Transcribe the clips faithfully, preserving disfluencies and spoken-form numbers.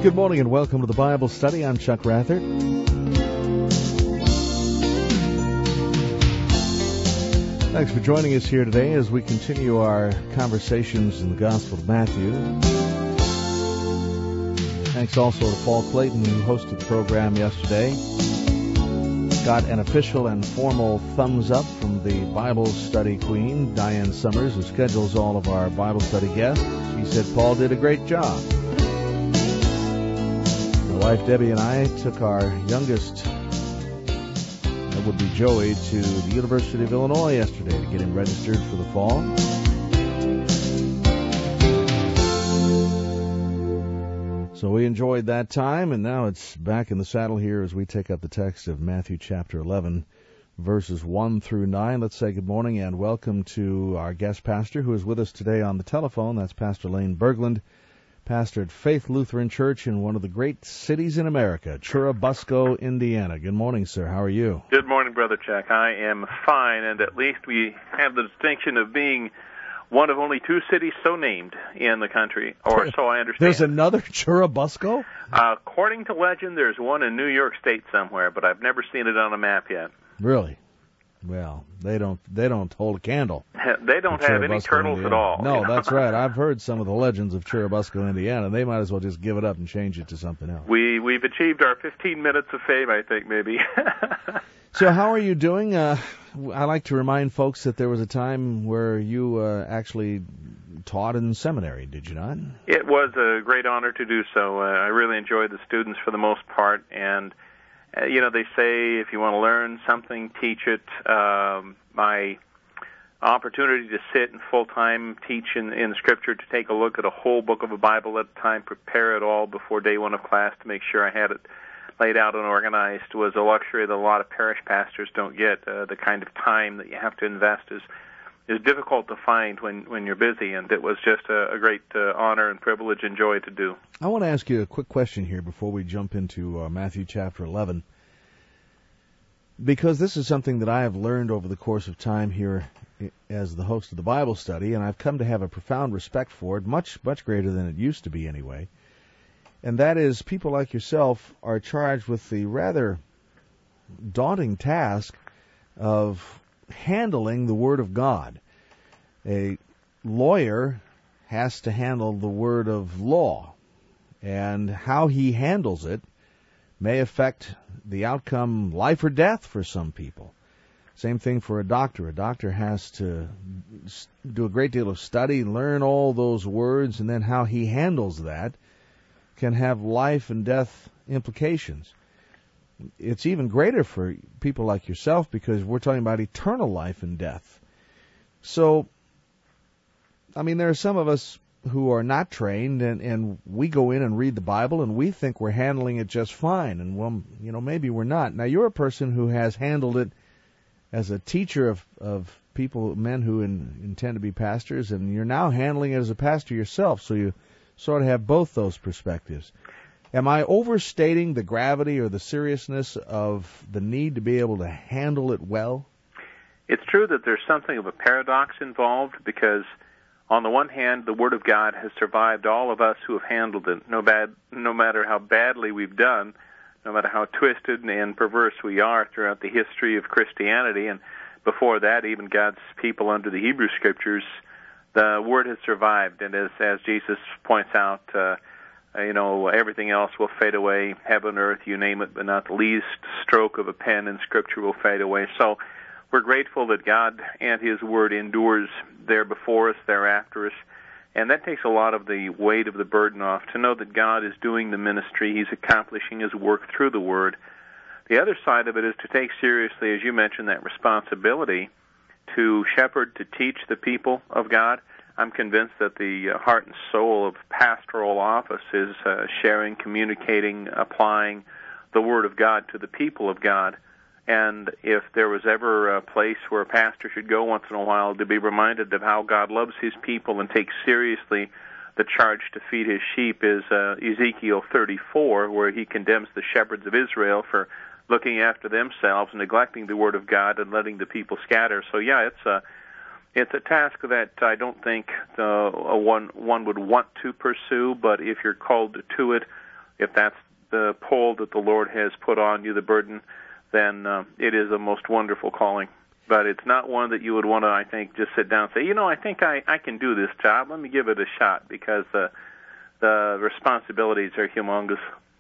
Good morning and welcome to the Bible Study. I'm Chuck Rathert. Thanks for joining us here today as we continue our conversations in the Gospel of Matthew. Thanks also to Paul Clayton, who hosted the program yesterday. Got an official and formal thumbs up from the Bible Study Queen, Diane Summers, who schedules all of our Bible study guests. She said Paul did a great job. My wife Debbie and I took our youngest, that would be Joey, to the University of Illinois yesterday to get him registered for the fall. So we enjoyed that time, and now it's back in the saddle here as we take up the text of Matthew chapter eleven, verses one through nine. Let's say good morning and welcome to our guest pastor who is with us today on the telephone. That's Pastor Lane Berglund, pastor at Faith Lutheran Church in one of the great cities in America, Churubusco, Indiana. Good morning, sir. How are you? Good morning, Brother Chuck. I am fine, and at least we have the distinction of being one of only two cities so named in the country, or so I understand. There's another Churubusco? Uh, according to legend, there's one in New York State somewhere, but I've never seen it on a map yet. Really? Well, they don't they don't hold a candle. They don't have any turtles Indiana. at all. No, you know? That's right. I've heard some of the legends of Churubusco, Indiana. They might as well just give it up and change it to something else. We, we've achieved our fifteen minutes of fame, I think, maybe. So how are you doing? Uh, I like to remind folks that there was a time where you uh, actually taught in seminary, did you not? It was a great honor to do so. Uh, I really enjoyed the students for the most part, and uh, you know, they say if you want to learn something, teach it. Um, my opportunity to sit and full-time teach in, in Scripture, to take a look at a whole book of the Bible at a time, prepare it all before day one of class to make sure I had it laid out and organized, was a luxury that a lot of parish pastors don't get. Uh, the kind of time that you have to invest is is difficult to find when, when you're busy, and it was just a, a great uh, honor and privilege and joy to do. I want to ask you a quick question here before we jump into uh, Matthew chapter eleven, because this is something that I have learned over the course of time here as the host of the Bible study, and I've come to have a profound respect for it, much, much greater than it used to be anyway. And that is, people like yourself are charged with the rather daunting task of handling the Word of God. A lawyer has to handle the word of law, and how he handles it may affect the outcome, life or death, for some people. Same thing for a doctor. A doctor has to do a great deal of study, learn all those words, and then how he handles that can have life and death implications. It's even greater for people like yourself because we're talking about eternal life and death. So, I mean, there are some of us who are not trained, and, and we go in and read the Bible, and we think we're handling it just fine, and, well, you know, maybe we're not. Now, you're a person who has handled it as a teacher of, of people, men who in, intend to be pastors, and you're now handling it as a pastor yourself, so you sort of have both those perspectives. Am I overstating the gravity or the seriousness of the need to be able to handle it well? It's true that there's something of a paradox involved, because on the one hand, the Word of God has survived all of us who have handled it, no, bad, no matter how badly we've done, no matter how twisted and perverse we are throughout the history of Christianity, and before that, even God's people under the Hebrew Scriptures. The Word has survived, and as, as Jesus points out, uh, you know, everything else will fade away, heaven, earth, you name it, but not the least stroke of a pen in Scripture will fade away. So we're grateful that God and His Word endures there before us, there after us, and that takes a lot of the weight of the burden off, to know that God is doing the ministry, He's accomplishing His work through the Word. The other side of it is to take seriously, as you mentioned, that responsibility to shepherd, to teach the people of God. I'm convinced that the heart and soul of pastoral office is uh, sharing, communicating, applying the Word of God to the people of God. And if there was ever a place where a pastor should go once in a while to be reminded of how God loves His people and takes seriously the charge to feed His sheep, is uh, Ezekiel thirty-four, where he condemns the shepherds of Israel for looking after themselves, neglecting the Word of God, and letting the people scatter. So, yeah, it's a it's a task that I don't think uh, one one would want to pursue, but if you're called to it, if that's the pull that the Lord has put on you, the burden, then uh, it is a most wonderful calling. But it's not one that you would want to, I think, just sit down and say, you know, I think I, I can do this job. Let me give it a shot, because uh, the responsibilities are humongous.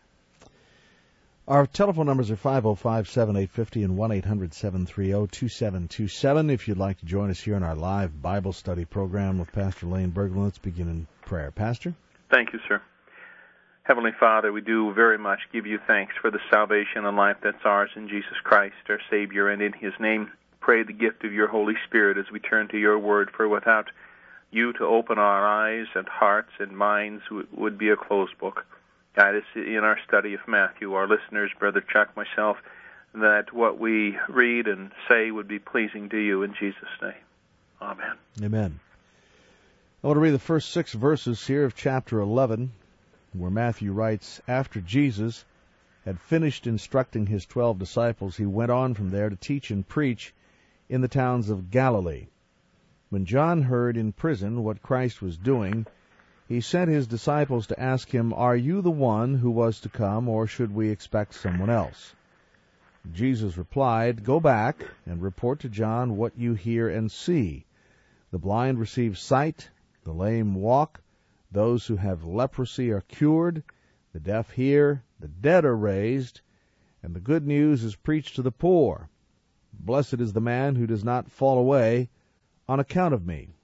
Our telephone numbers are five oh five, seven eight five oh and one eight hundred, seven three zero, two seven two seven. If you'd like to join us here in our live Bible study program with Pastor Lane Berglund, let's begin in prayer. Pastor? Thank you, sir. Heavenly Father, we do very much give you thanks for the salvation and life that's ours in Jesus Christ, our Savior, and in his name pray the gift of your Holy Spirit as we turn to your word, for without you to open our eyes and hearts and minds would be a closed book. Guide us in our study of Matthew, our listeners, Brother Chuck, myself, that what we read and say would be pleasing to you in Jesus' name. Amen. Amen. I want to read the first six verses here of chapter eleven, where Matthew writes, "After Jesus had finished instructing his twelve disciples, he went on from there to teach and preach in the towns of Galilee. When John heard in prison what Christ was doing, he sent his disciples to ask him, 'Are you the one who was to come, or should we expect someone else?' Jesus replied, 'Go back and report to John what you hear and see. The blind receive sight, the lame walk, those who have leprosy are cured, the deaf hear, the dead are raised, and the good news is preached to the poor. Blessed is the man who does not fall away on account of me.'"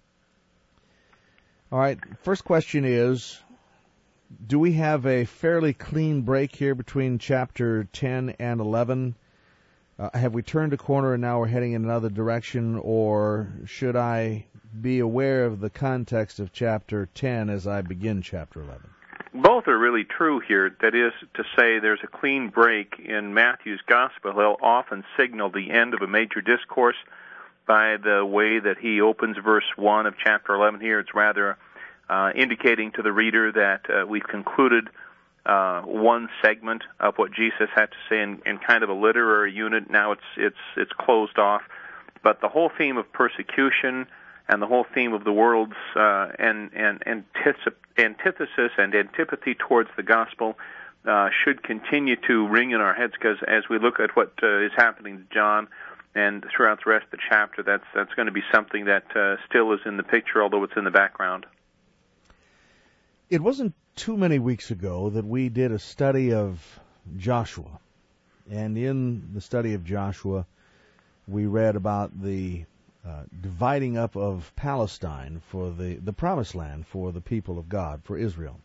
All right, first question is, do we have a fairly clean break here between chapter ten and eleven? Uh, have we turned a corner and now we're heading in another direction, or should I be aware of the context of chapter ten as I begin chapter eleven? Both are really true here. That is to say, there's a clean break in Matthew's gospel. He'll often signal the end of a major discourse by the way that he opens verse one of chapter eleven here. It's rather uh, indicating to the reader that uh, we've concluded uh, one segment of what Jesus had to say in, in kind of a literary unit. Now it's it's it's closed off. But the whole theme of persecution and the whole theme of the world's uh, and, and, and antithesis and antipathy towards the gospel uh, should continue to ring in our heads, because as we look at what uh, is happening to John and throughout the rest of the chapter, that's that's going to be something that uh, still is in the picture, although it's in the background. It wasn't too many weeks ago that we did a study of Joshua, and in the study of Joshua, we read about the Uh, dividing up of Palestine for the, the promised land for the people of God, for Israel.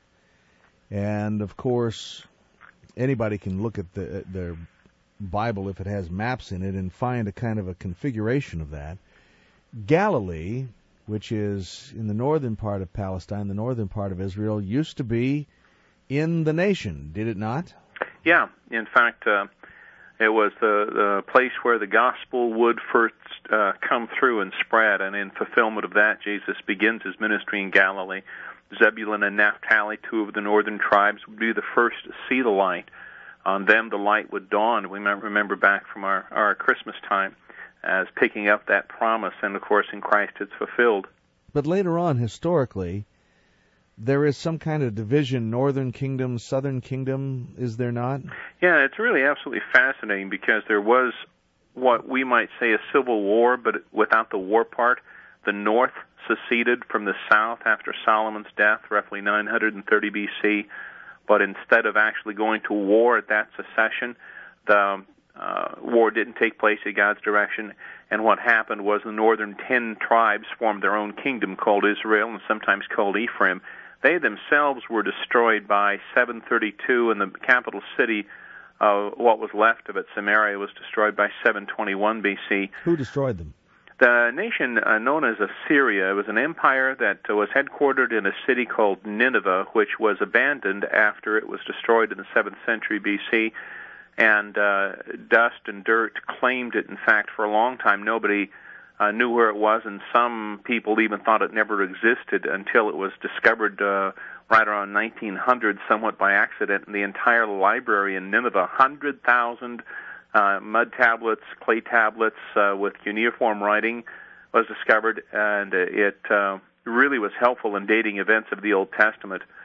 And, of course, anybody can look at the, their Bible, if it has maps in it, and find a kind of a configuration of that. Galilee, which is in the northern part of Palestine, the northern part of Israel, used to be in the nation, did it not? Yeah. In fact, uh, it was the, the place where the gospel would first uh, come through and spread, and in fulfillment of that, Jesus begins his ministry in Galilee. Zebulun and Naphtali, two of the northern tribes, would be the first to see the light. On them the light would dawn. We might remember back from our, our Christmas time as picking up that promise, and of course in Christ it's fulfilled. But later on, historically, there is some kind of division, northern kingdom, southern kingdom, is there not? Yeah, it's really absolutely fascinating, because there was what we might say a civil war, but without the war part. The north seceded from the south after Solomon's death, roughly nine hundred thirty B C, but instead of actually going to war at that secession, the uh, war didn't take place in God's direction, and what happened was the northern ten tribes formed their own kingdom called Israel, and sometimes called Ephraim. They themselves were destroyed by seven thirty-two, and the capital city, uh, what was left of it, Samaria, was destroyed by seven twenty-one B C. Who destroyed them? The nation uh, known as Assyria was an empire that uh, was headquartered in a city called Nineveh, which was abandoned after it was destroyed in the seventh century B C, and uh, dust and dirt claimed it. In fact, for a long time, nobody Uh, knew where it was, and some people even thought it never existed until it was discovered uh, right around nineteen hundred, somewhat by accident. And the entire library in Nineveh, one hundred thousand uh, mud tablets, clay tablets uh, with cuneiform writing, was discovered, and it uh, really was helpful in dating events of the Old Testament.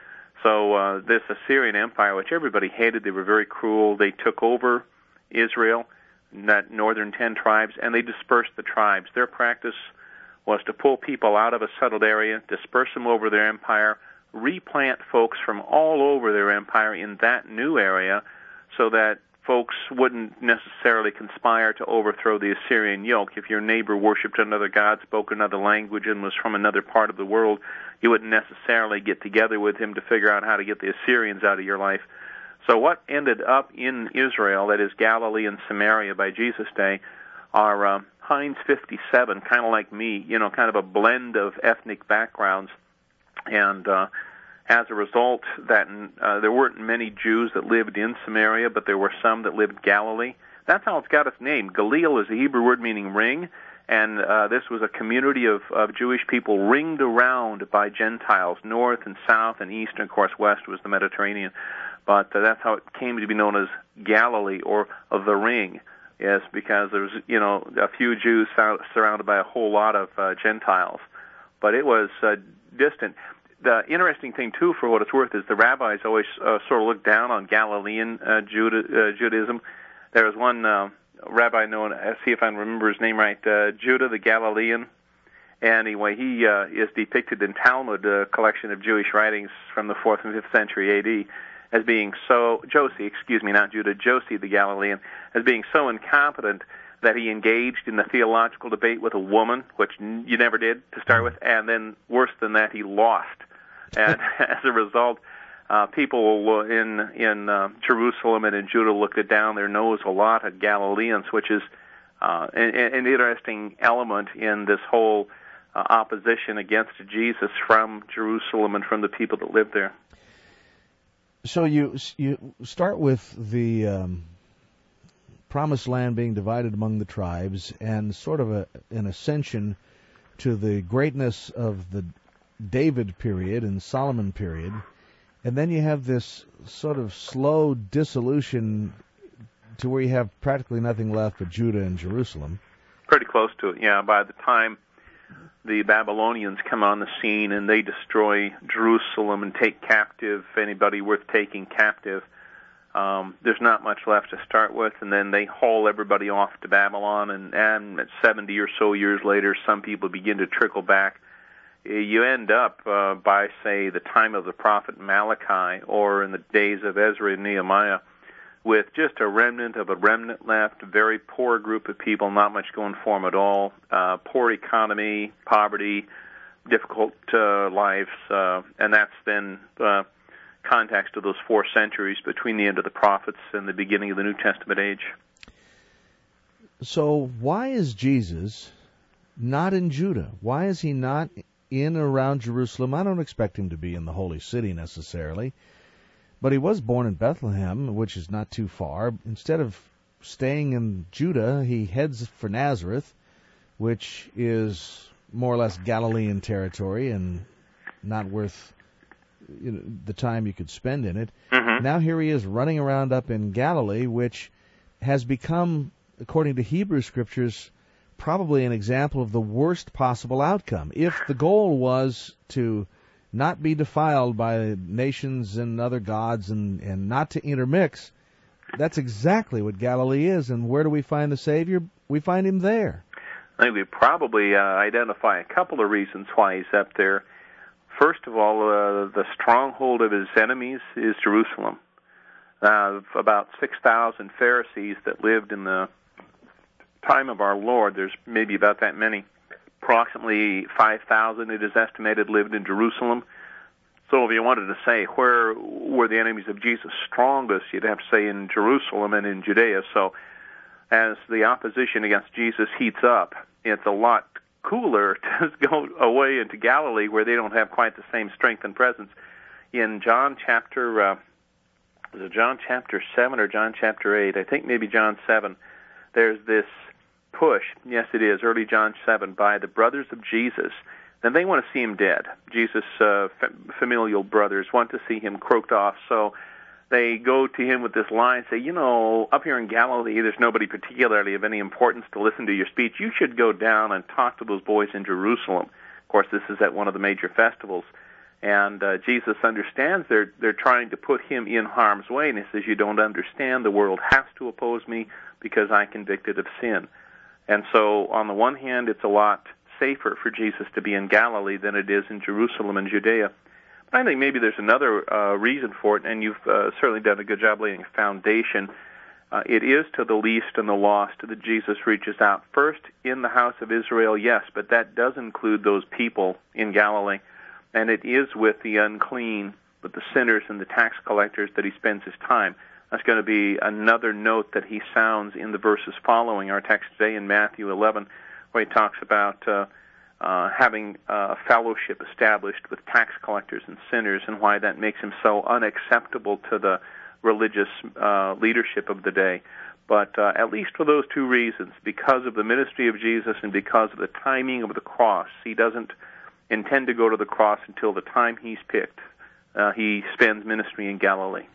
So uh, this Assyrian Empire, which everybody hated, they were very cruel. They took over Israel, that northern ten tribes, and they dispersed the tribes. Their practice was to pull people out of a settled area, disperse them over their empire, replant folks from all over their empire in that new area so that folks wouldn't necessarily conspire to overthrow the Assyrian yoke. If your neighbor worshipped another god, spoke another language, and was from another part of the world, you wouldn't necessarily get together with him to figure out how to get the Assyrians out of your life. So what ended up in Israel, that is Galilee and Samaria by Jesus' day, are uh, Heinz fifty-seven, kind of like me, you know, kind of a blend of ethnic backgrounds. And uh, as a result, that uh, there weren't many Jews that lived in Samaria, but there were some that lived in Galilee. That's how it's got its name. Galil is a Hebrew word meaning ring, and uh, this was a community of, of Jewish people ringed around by Gentiles, north and south and east, and of course west was the Mediterranean. But uh, that's how it came to be known as Galilee, or of the ring. Yes, because there was, you know, a few Jews surrounded by a whole lot of uh, Gentiles. But it was uh, distant. The interesting thing, too, for what it's worth, is the rabbis always uh, sort of looked down on Galilean uh, Juda, uh, Judaism. There was one uh, rabbi known, let's see if I remember his name right, uh, Judah the Galilean. Anyway, he uh, is depicted in Talmud, a collection of Jewish writings from the fourth and fifth century A D, as being so, Josie, excuse me, not Judah, Josie the Galilean, as being so incompetent that he engaged in the theological debate with a woman, which you never did to start with, and then worse than that, he lost. And as a result, uh, people in in uh, Jerusalem and in Judah looked it down their nose a lot at Galileans, which is uh, an, an interesting element in this whole uh, opposition against Jesus from Jerusalem and from the people that lived there. So you you start with the um, Promised Land being divided among the tribes, and sort of a, an ascension to the greatness of the David period and Solomon period, and then you have this sort of slow dissolution to where you have practically nothing left but Judah and Jerusalem. Pretty close to it, yeah. By the time the Babylonians come on the scene and they destroy Jerusalem and take captive anybody worth taking captive, um, there's not much left to start with, and then they haul everybody off to Babylon, and, and seventy or so years later, some people begin to trickle back. You end up uh, by, say, the time of the prophet Malachi, or in the days of Ezra and Nehemiah, with just a remnant of a remnant left, a very poor group of people, not much going for them at all, uh, poor economy, poverty, difficult uh, lives, uh, and that's then uh, context of those four centuries between the end of the prophets and the beginning of the New Testament age. So why is Jesus not in Judah? Why is he not in and around Jerusalem? I don't expect him to be in the holy city necessarily, but he was born in Bethlehem, which is not too far. Instead of staying in Judah, he heads for Nazareth, which is more or less Galilean territory and not worth, you know, the time you could spend in it. Mm-hmm. Now here he is running around up in Galilee, which has become, according to Hebrew scriptures, probably an example of the worst possible outcome. If the goal was to not be defiled by nations and other gods and, and not to intermix, that's exactly what Galilee is. And where do we find the Savior? We find him there. I think we probably uh, identify a couple of reasons why he's up there. First of all, uh, the stronghold of his enemies is Jerusalem. Uh, about six thousand Pharisees that lived in the time of our Lord, there's maybe about that many. Approximately five thousand, it is estimated, lived in Jerusalem. So if you wanted to say where were the enemies of Jesus strongest, you'd have to say in Jerusalem and in Judea. So as the opposition against Jesus heats up, it's a lot cooler to go away into Galilee where they don't have quite the same strength and presence. In John chapter, uh, is it John chapter seven or John chapter eight? I think maybe John seven. There's this push, yes it is, early John seven, by the brothers of Jesus. Then they want to see him dead. Jesus' uh, familial brothers want to see him croaked off, so they go to him with this line, say, you know, up here in Galilee, there's nobody particularly of any importance to listen to your speech. You should go down and talk to those boys in Jerusalem. Of course, this is at one of the major festivals. And uh, Jesus understands they're they're trying to put him in harm's way, and he says, "You don't understand. The world has to oppose me because I convicted of sin." And so, on the one hand, it's a lot safer for Jesus to be in Galilee than it is in Jerusalem and Judea. But I think maybe there's another uh, reason for it, and you've uh, certainly done a good job laying a foundation. Uh, it is to the least and the lost that Jesus reaches out. First, in the house of Israel, yes, but that does include those people in Galilee. And it is with the unclean, with the sinners and the tax collectors that he spends his time. That's going to be another note that he sounds in the verses following our text today in Matthew eleven, where he talks about uh, uh, having a fellowship established with tax collectors and sinners, and why that makes him so unacceptable to the religious uh, leadership of the day. But uh, at least for those two reasons, because of the ministry of Jesus and because of the timing of the cross, he doesn't intend to go to the cross until the time he's picked. Uh, he spends ministry in Galilee.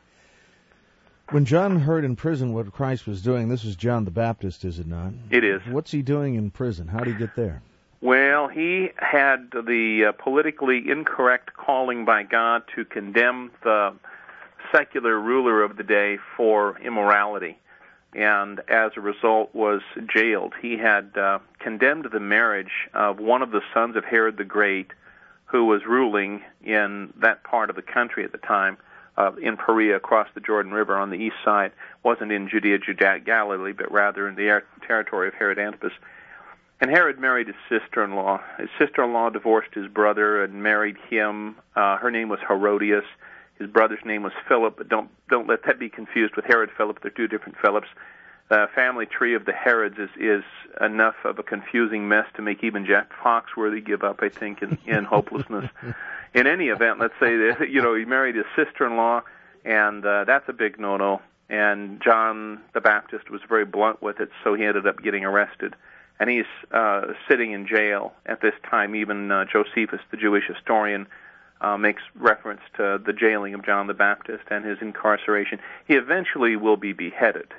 When John heard in prison what Christ was doing, this is John the Baptist, is it not? It is. What's he doing in prison? How did he get there? Well, he had the uh, politically incorrect calling by God to condemn the secular ruler of the day for immorality, and as a result was jailed. He had uh, condemned the marriage of one of the sons of Herod the Great, who was ruling in that part of the country at the time, uh, in Perea, across the Jordan River on the east side. Wasn't in Judea, Judea, Galilee, but rather in the er- territory of Herod Antipas. And Herod married his sister-in-law. His sister-in-law divorced his brother and married him. Uh, her name was Herodias. His brother's name was Philip, but don't don't let that be confused with Herod Philip. They're two different Philips. The family tree of the Herods is, is enough of a confusing mess to make even Jack Foxworthy give up, I think, in, in hopelessness. In any event, let's say that, you know, he married his sister-in-law, and uh, that's a big no-no. And John the Baptist was very blunt with it, so he ended up getting arrested. And he's uh, sitting in jail at this time. Even uh, Josephus, the Jewish historian, Uh, makes reference to the jailing of John the Baptist and his incarceration. He eventually will be beheaded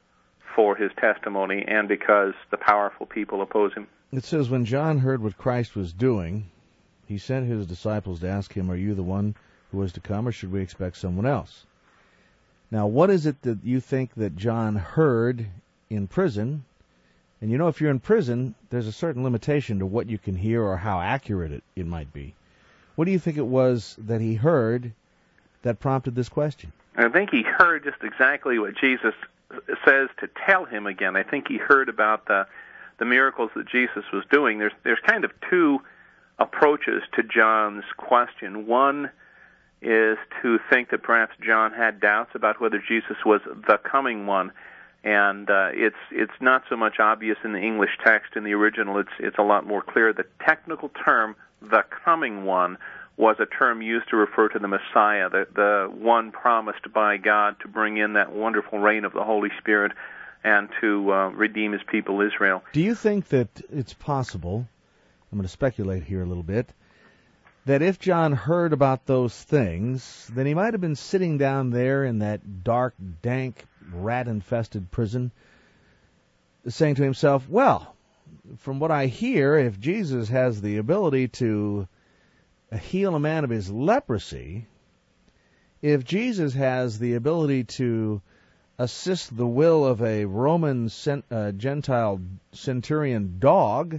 for his testimony and because the powerful people oppose him. It says, when John heard what Christ was doing, he sent his disciples to ask him, "Are you the one who was to come, or should we expect someone else?" Now, what is it that you think that John heard in prison? And you know, if you're in prison, there's a certain limitation to what you can hear or how accurate it, it might be. What do you think it was that he heard that prompted this question? I think he heard just exactly what Jesus says to tell him again. I think he heard about the the miracles that Jesus was doing. There's there's kind of two approaches to John's question. One is to think that perhaps John had doubts about whether Jesus was the coming one, and uh, it's it's not so much obvious in the English text. In the original, it's it's a lot more clear. The technical term, the coming one, was a term used to refer to the Messiah, the, the one promised by God to bring in that wonderful reign of the Holy Spirit and to uh, redeem his people Israel. Do you think that it's possible, I'm going to speculate here a little bit, that if John heard about those things, then he might have been sitting down there in that dark, dank, rat-infested prison, saying to himself, well, from what I hear, if Jesus has the ability to heal a man of his leprosy, if Jesus has the ability to assist the will of a Roman cent, uh, Gentile centurion dog,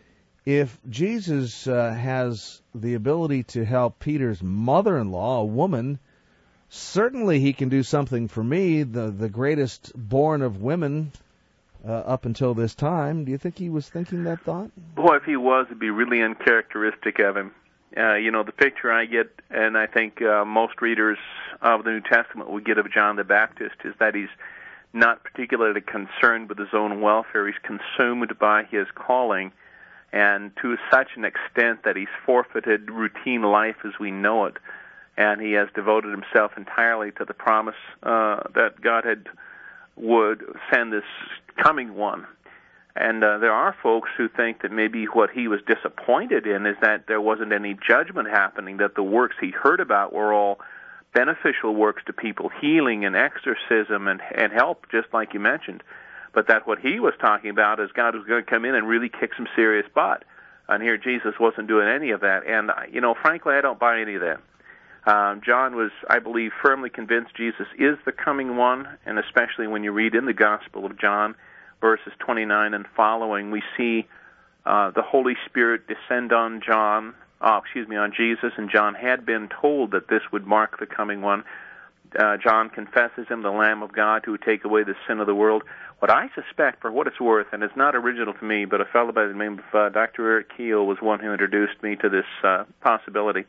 if Jesus uh, has the ability to help Peter's mother-in-law, a woman, certainly he can do something for me, the, the greatest born of women Uh, up until this time. Do you think he was thinking that thought? Boy, if he was, it'd be really uncharacteristic of him. Uh, you know, the picture I get, and I think uh, most readers of the New Testament will get of John the Baptist, is that he's not particularly concerned with his own welfare. He's consumed by his calling, and to such an extent that he's forfeited routine life as we know it, and he has devoted himself entirely to the promise uh, that God had would send this coming one. And uh, there are folks who think that maybe what he was disappointed in is that there wasn't any judgment happening, that the works he heard about were all beneficial works to people, healing and exorcism and, and help, just like you mentioned, but that what he was talking about is God was going to come in and really kick some serious butt. And here Jesus wasn't doing any of that. And, you know, frankly, I don't buy any of that. Um, John was, I believe, firmly convinced Jesus is the coming one, and especially when you read in the Gospel of John, verses twenty-nine and following, we see uh, the Holy Spirit descend on John, uh, excuse me, on Jesus, and John had been told that this would mark the coming one. Uh, John confesses him, the Lamb of God, who would take away the sin of the world. What I suspect, for what it's worth, and it's not original to me, but a fellow by the name of uh, Doctor Eric Keel was one who introduced me to this uh, possibility.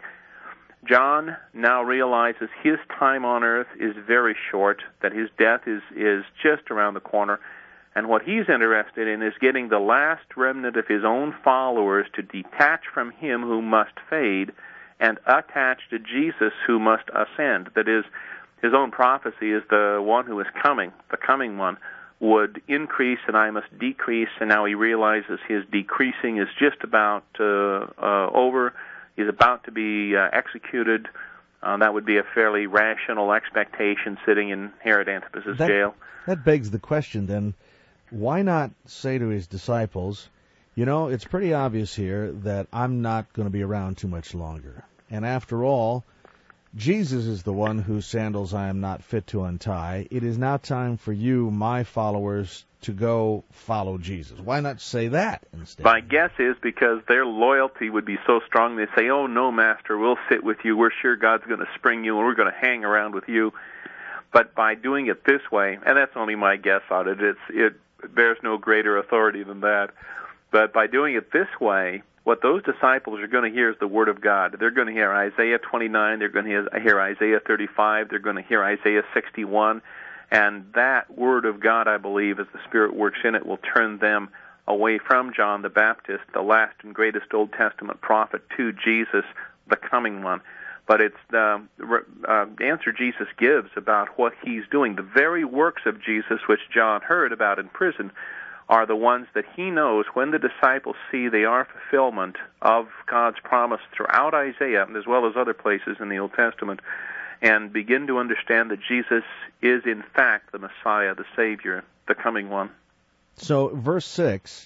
John now realizes his time on earth is very short, that his death is, is just around the corner, and what he's interested in is getting the last remnant of his own followers to detach from him who must fade and attach to Jesus who must ascend. That is, his own prophecy is the one who is coming, the coming one, would increase and I must decrease, and now he realizes his decreasing is just about uh, uh, over. He's about to be uh, executed. Uh, that would be a fairly rational expectation sitting in Herod Antipas's that, jail. That begs the question, then, why not say to his disciples, you know, it's pretty obvious here that I'm not going to be around too much longer. And after all, Jesus is the one whose sandals I am not fit to untie. It is now time for you, my followers, to go follow Jesus. Why not say that instead? My guess is because their loyalty would be so strong, they say, oh, no, Master, we'll sit with you. We're sure God's going to spring you, and we're going to hang around with you. But by doing it this way, and that's only my guess on it, it's, it bears no greater authority than that. But by doing it this way, what those disciples are going to hear is the Word of God. They're going to hear Isaiah twenty-nine, they're going to hear Isaiah thirty-five, they're going to hear Isaiah sixty-one, and that Word of God, I believe, as the Spirit works in it, will turn them away from John the Baptist, the last and greatest Old Testament prophet, to Jesus, the coming one. But it's the uh, answer Jesus gives about what he's doing. The very works of Jesus, which John heard about in prison, are the ones that he knows when the disciples see they are fulfillment of God's promise throughout Isaiah, as well as other places in the Old Testament, and begin to understand that Jesus is in fact the Messiah, the Savior, the coming one. So, verse six,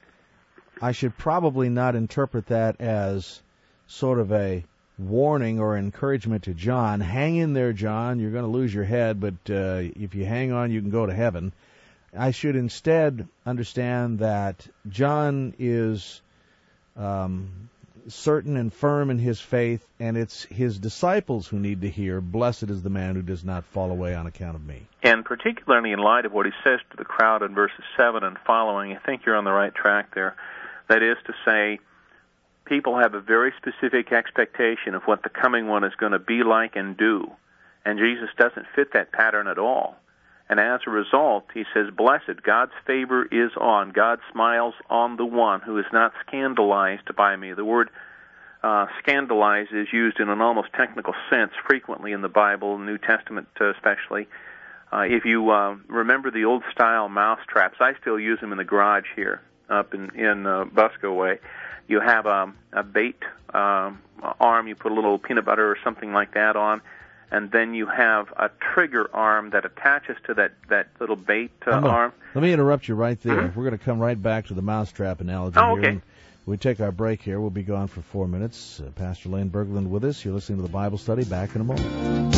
I should probably not interpret that as sort of a warning or encouragement to John. Hang in there, John. You're going to lose your head, but uh, if you hang on, you can go to heaven. I should instead understand that John is um, certain and firm in his faith, and it's his disciples who need to hear, blessed is the man who does not fall away on account of me. And particularly in light of what he says to the crowd in verses seven and following, I think you're on the right track there. That is to say, people have a very specific expectation of what the coming one is going to be like and do, and Jesus doesn't fit that pattern at all. And as a result, he says, blessed, God's favor is on. God smiles on the one who is not scandalized by me. The word uh, scandalize is used in an almost technical sense frequently in the Bible, New Testament uh, especially. Uh, if you uh, remember the old-style mouse traps, I still use them in the garage here up in, in uh, Busco Way. You have um, a bait um, arm, you put a little peanut butter or something like that on, and then you have a trigger arm that attaches to that, that little bait uh, gonna, arm. Let me interrupt you right there. Mm-hmm. We're going to come right back to the mousetrap analogy oh, here. okay. And we take our break here. We'll be gone for four minutes. Uh, Pastor Lane Berglund with us. You're listening to the Bible Study. Back in a moment.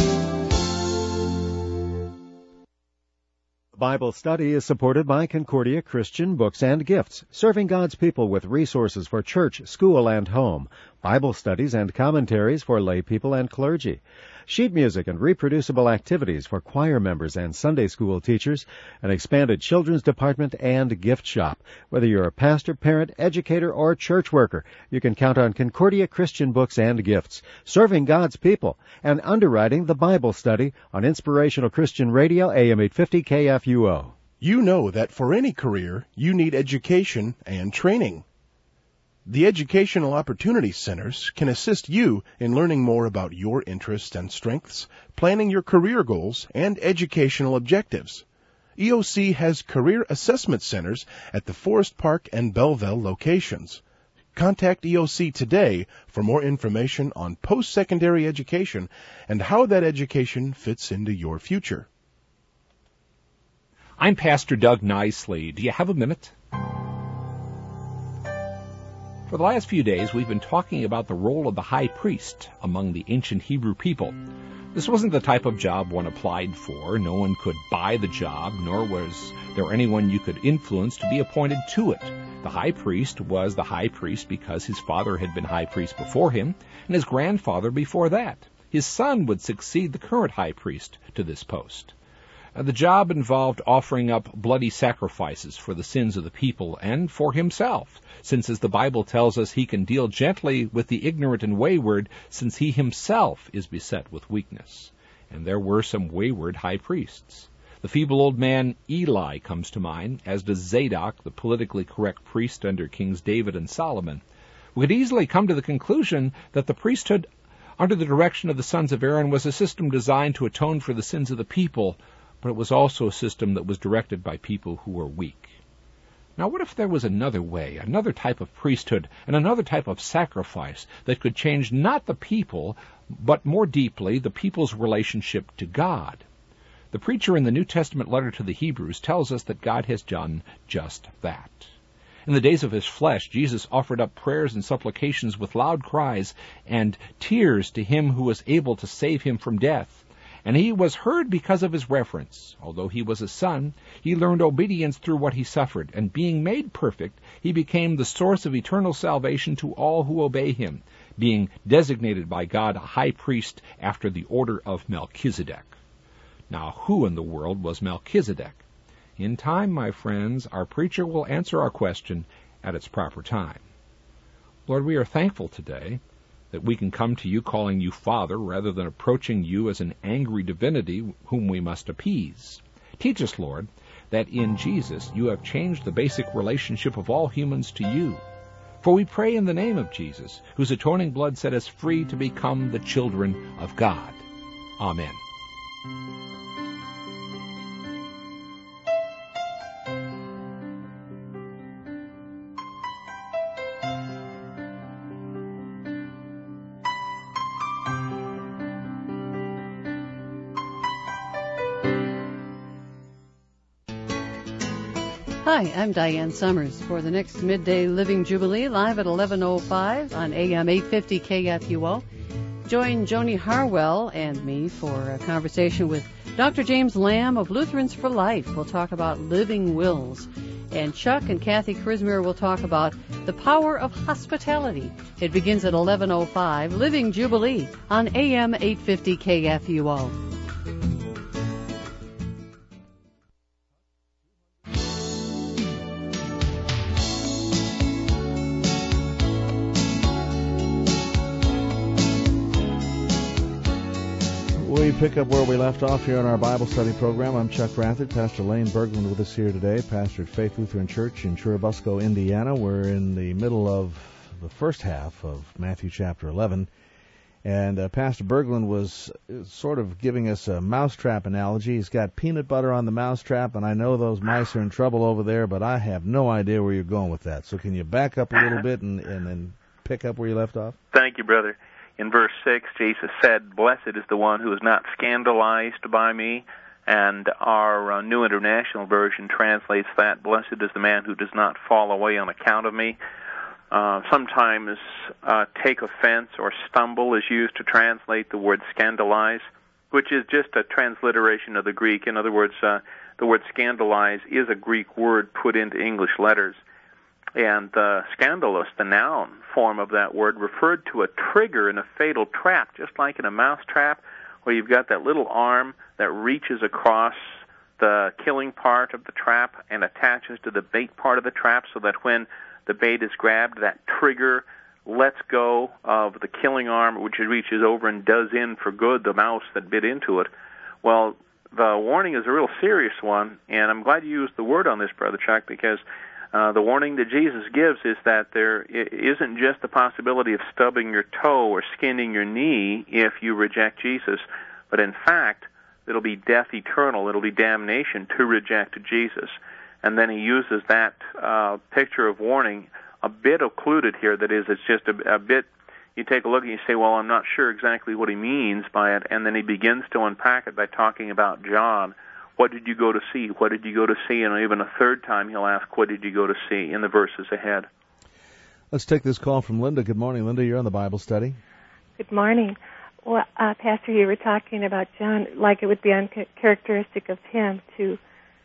The Bible Study is supported by Concordia Christian Books and Gifts, serving God's people with resources for church, school, and home, Bible studies and commentaries for lay people and clergy, sheet music and reproducible activities for choir members and Sunday school teachers, an expanded children's department and gift shop. Whether you're a pastor, parent, educator, or church worker, you can count on Concordia Christian Books and Gifts, serving God's people, and underwriting the Bible Study on Inspirational Christian Radio, A M eight fifty K F U O. You know that for any career, you need education and training. The Educational Opportunity Centers can assist you in learning more about your interests and strengths, planning your career goals, and educational objectives. E O C has career assessment centers at the Forest Park and Belleville locations. Contact E O C today for more information on post-secondary education and how that education fits into your future. I'm Pastor Doug Nicely. Do you have a minute? For the last few days, we've been talking about the role of the high priest among the ancient Hebrew people. This wasn't the type of job one applied for. No one could buy the job, nor was there anyone you could influence to be appointed to it. The high priest was the high priest because his father had been high priest before him, and his grandfather before that. His son would succeed the current high priest to this post. Uh, the job involved offering up bloody sacrifices for the sins of the people and for himself, since, as the Bible tells us, he can deal gently with the ignorant and wayward, since he himself is beset with weakness. And there were some wayward high priests. The feeble old man Eli comes to mind, as does Zadok, the politically correct priest under Kings David and Solomon. We could easily come to the conclusion that the priesthood under the direction of the sons of Aaron was a system designed to atone for the sins of the people, but it was also a system that was directed by people who were weak. Now, what if there was another way, another type of priesthood, and another type of sacrifice that could change not the people, but more deeply the people's relationship to God? The preacher in the New Testament letter to the Hebrews tells us that God has done just that. In the days of his flesh, Jesus offered up prayers and supplications with loud cries and tears to him who was able to save him from death. And he was heard because of his reverence. Although he was a son, he learned obedience through what he suffered, and being made perfect, he became the source of eternal salvation to all who obey him, being designated by God a high priest after the order of Melchizedek. Now, who in the world was Melchizedek? In time, my friends, our preacher will answer our question at its proper time. Lord, we are thankful today that we can come to you calling you Father rather than approaching you as an angry divinity whom we must appease. Teach us, Lord, that in Jesus you have changed the basic relationship of all humans to you. For we pray in the name of Jesus, whose atoning blood set us free to become the children of God. Amen. Hi, I'm Diane Summers for the next Midday Living Jubilee, live at eleven oh five on A M eight fifty K F U O. Join Joni Harwell and me for a conversation with Doctor James Lamb of Lutherans for Life. We'll talk about living wills. And Chuck and Kathy Krismer will talk about the power of hospitality. It begins at eleven oh five, Living Jubilee on A M eight fifty K F U O. We pick up where we left off here on our Bible study program. I'm Chuck Rathert, Pastor Lane Berglund with us here today, pastor at Faith Lutheran Church in Churubusco, Indiana. We're in the middle of the first half of Matthew chapter eleven, and uh, Pastor Berglund was sort of giving us a mousetrap analogy. He's got peanut butter on the mousetrap, and I know those mice are in trouble over there, but I have no idea where you're going with that. So can you back up a little bit and, and then pick up where you left off? Thank you, brother. In verse six, Jesus said, "Blessed is the one who is not scandalized by me." And our uh, New International Version translates that, "Blessed is the man who does not fall away on account of me." Uh, sometimes uh, take offense or stumble is used to translate the word scandalize, which is just a transliteration of the Greek. In other words, uh, the word scandalize is a Greek word put into English letters. And uh, scandalous, the noun form of that word, referred to a trigger in a fatal trap, just like in a mouse trap, where you've got that little arm that reaches across the killing part of the trap and attaches to the bait part of the trap, so that when the bait is grabbed, that trigger lets go of the killing arm, which reaches over and does in for good the mouse that bit into it. Well, the warning is a real serious one, and I'm glad you used the word on this, Brother Chuck, because Uh, the warning that Jesus gives is that there isn't just the possibility of stubbing your toe or skinning your knee if you reject Jesus, but in fact, it'll be death eternal. It'll be damnation to reject Jesus. And then he uses that uh, picture of warning a bit occluded here. That is, it's just a, a bit, you take a look and you say, well, I'm not sure exactly what he means by it, and then he begins to unpack it by talking about John. What did you go to see? What did you go to see? And even a third time he'll ask, what did you go to see in the verses ahead? Let's take this call from Linda. Good morning, Linda. You're on the Bible study. Good morning. Well, uh, Pastor, you were talking about John, like it would be uncharacteristic of him to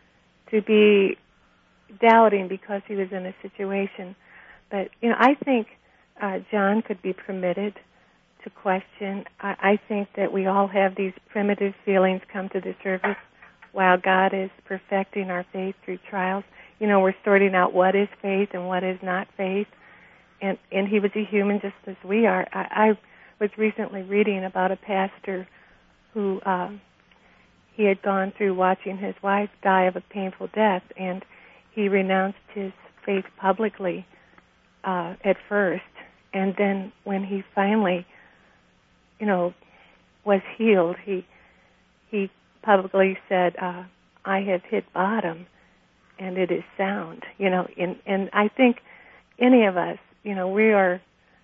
to be doubting because he was in a situation. But, you know, I think uh, John could be permitted to question. I, I think that we all have these primitive feelings come to the surface while God is perfecting our faith through trials. You know, we're sorting out what is faith and what is not faith. And, and he was a human just as we are. I, I was recently reading about a pastor who um, he had gone through watching his wife die of a painful death, and he renounced his faith publicly uh, at first. And then when he finally, you know, was healed, he he publicly said, uh, I have hit bottom, and it is sound. You know, and, and I think any of us, you know, we are,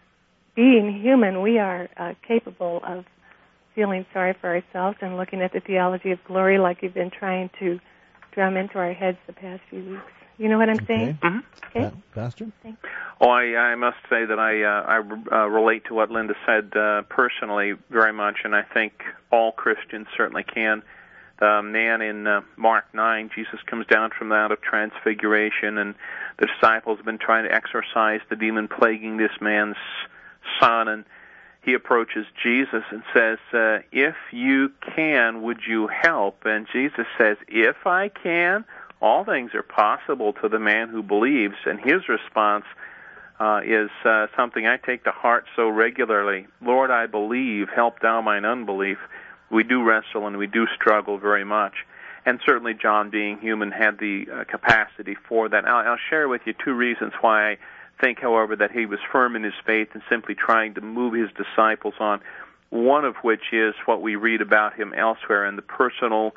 being human, we are uh, capable of feeling sorry for ourselves and looking at the theology of glory like you've been trying to drum into our heads the past few weeks. You know what I'm Okay. saying? Mm-hmm. Okay. Uh, Pastor? Thanks. Oh, I, I must say that I uh, I uh, relate to what Linda said uh, personally very much, and I think all Christians certainly can. The man in uh, Mark nine, Jesus comes down from the Mount of Transfiguration, and the disciples have been trying to exorcise the demon plaguing this man's son, and he approaches Jesus and says, uh, if you can, would you help? And Jesus says, if I can, all things are possible to the man who believes. And his response uh, is uh, something I take to heart so regularly. Lord, I believe, help thou mine unbelief. We do wrestle and we do struggle very much. And certainly John, being human, had the uh, capacity for that. I'll, I'll share with you two reasons why I think, however, that he was firm in his faith and simply trying to move his disciples on, one of which is what we read about him elsewhere in the personal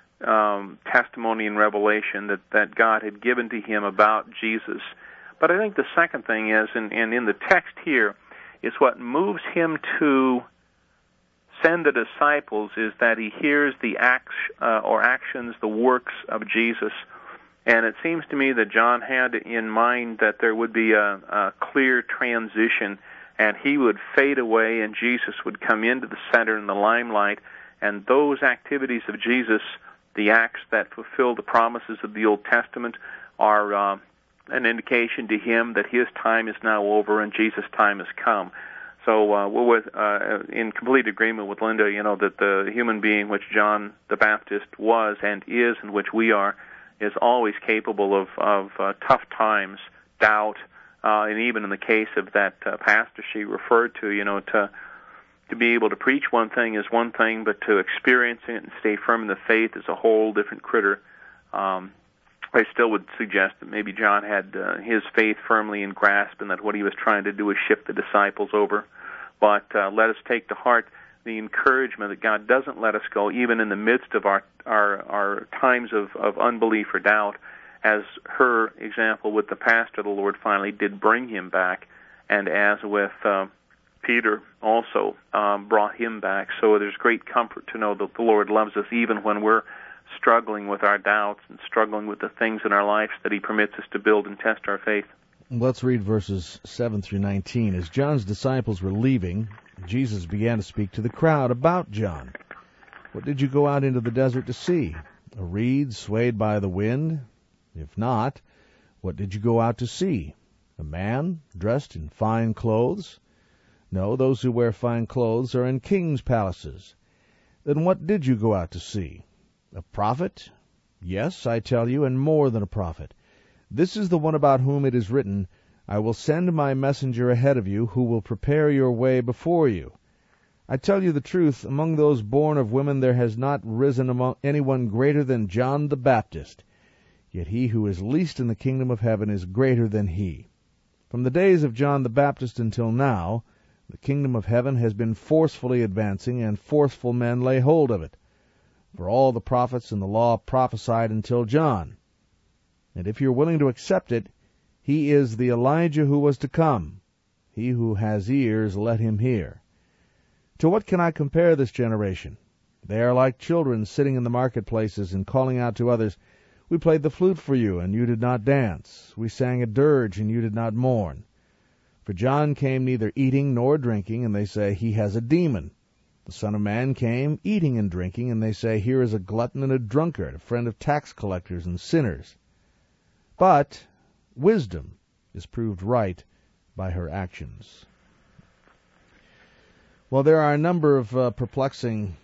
um, testimony and revelation that, that God had given to him about Jesus. But I think the second thing is, and, and in the text here, is what moves him to send the disciples is that he hears the acts uh, or actions, the works of Jesus. And it seems to me that John had in mind that there would be a, a clear transition, and he would fade away, and Jesus would come into the center in the limelight. And those activities of Jesus, the acts that fulfill the promises of the Old Testament, are uh, an indication to him that his time is now over and Jesus' time has come. So uh, we're with, uh, in complete agreement with Linda, you know, that the human being which John the Baptist was and is, and which we are, is always capable of, of uh, tough times, doubt, uh, and even in the case of that uh, pastor she referred to, you know, to to be able to preach one thing is one thing, but to experience it and stay firm in the faith is a whole different critter. Um, I still would suggest that maybe John had uh, his faith firmly in grasp, and that what he was trying to do was shift the disciples over. But uh, let us take to heart the encouragement that God doesn't let us go, even in the midst of our our, our times of, of unbelief or doubt, as her example with the pastor, the Lord finally did bring him back, and as with uh, Peter also um, brought him back. So there's great comfort to know that the Lord loves us even when we're struggling with our doubts and struggling with the things in our lives that he permits us to build and test our faith. Let's read verses seven through nineteen. As John's disciples were leaving, Jesus began to speak to the crowd about John. What did you go out into the desert to see? A reed swayed by the wind? If not, what did you go out to see? A man dressed in fine clothes? No, those who wear fine clothes are in kings' palaces. Then what did you go out to see? A prophet? Yes, I tell you, and more than a prophet. This is the one about whom it is written, I will send my messenger ahead of you, who will prepare your way before you. I tell you the truth, among those born of women there has not risen among anyone greater than John the Baptist. Yet he who is least in the kingdom of heaven is greater than he. From the days of John the Baptist until now, the kingdom of heaven has been forcefully advancing, and forceful men lay hold of it. For all the prophets and the law prophesied until John. And if you're willing to accept it, he is the Elijah who was to come. He who has ears, let him hear. To what can I compare this generation? They are like children sitting in the marketplaces and calling out to others, We played the flute for you, and you did not dance. We sang a dirge, and you did not mourn. For John came neither eating nor drinking, and they say, he has a demon. The Son of Man came eating and drinking, and they say, here is a glutton and a drunkard, a friend of tax collectors and sinners. But wisdom is proved right by her actions. Well, there are a number of uh, perplexing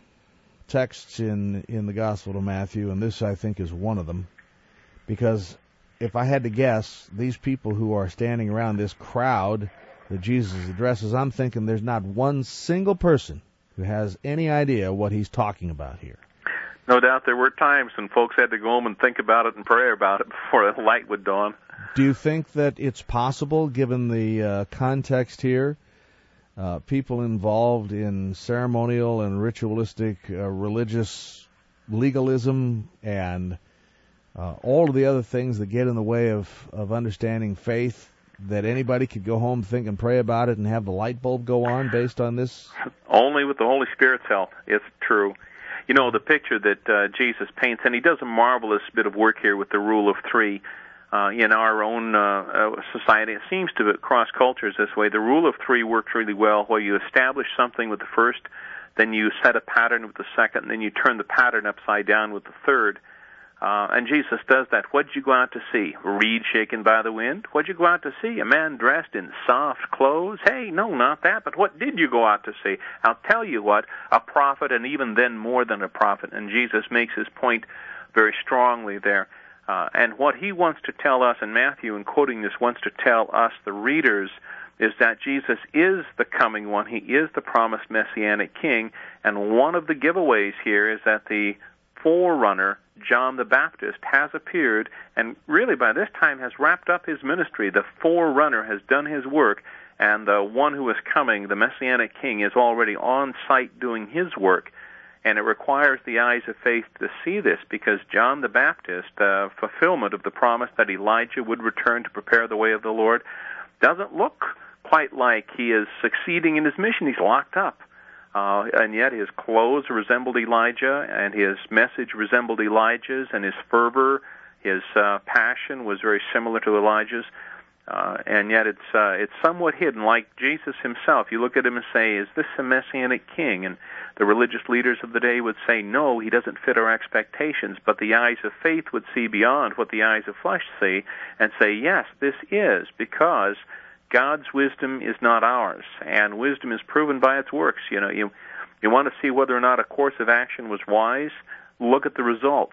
texts in, in the Gospel of Matthew, and this, I think, is one of them. Because if I had to guess, these people who are standing around this crowd that Jesus addresses, I'm thinking there's not one single person who has any idea what he's talking about here. No doubt there were times when folks had to go home and think about it and pray about it before the light would dawn. Do you think that it's possible, given the uh, context here, uh, people involved in ceremonial and ritualistic uh, religious legalism and uh, all of the other things that get in the way of, of understanding faith, that anybody could go home, think, and pray about it and have the light bulb go on based on this? Only with the Holy Spirit's help. It's true. You know, the picture that uh, Jesus paints, and he does a marvelous bit of work here with the rule of three. Uh, in our own uh, uh, society, it seems to cross cultures this way. The rule of three works really well, where you establish something with the first, then you set a pattern with the second, and then you turn the pattern upside down with the third. Uh, and Jesus does that. What did you go out to see? A reed shaken by the wind? What did you go out to see? A man dressed in soft clothes? Hey, no, not that. But what did you go out to see? I'll tell you what, a prophet, and even then more than a prophet. And Jesus makes his point very strongly there. Uh, and what he wants to tell us, and Matthew, in quoting this, wants to tell us, the readers, is that Jesus is the coming one. He is the promised Messianic King. And one of the giveaways here is that the forerunner, John the Baptist, has appeared, and really by this time has wrapped up his ministry. The forerunner has done his work, and the one who is coming, the Messianic King, is already on site doing his work. And it requires the eyes of faith to see this, because John the Baptist, uh, fulfillment of the promise that Elijah would return to prepare the way of the Lord, doesn't look quite like he is succeeding in his mission. He's locked up. Uh, and yet his clothes resembled Elijah, and his message resembled Elijah's, and his fervor, his uh, passion was very similar to Elijah's. Uh, and yet it's uh, it's somewhat hidden, like Jesus himself. You look at him and say, is this a Messianic King? And the religious leaders of the day would say, no, he doesn't fit our expectations. But the eyes of faith would see beyond what the eyes of flesh see and say, yes, this is, because God's wisdom is not ours, and wisdom is proven by its works. You know, you you want to see whether or not a course of action was wise? Look at the results.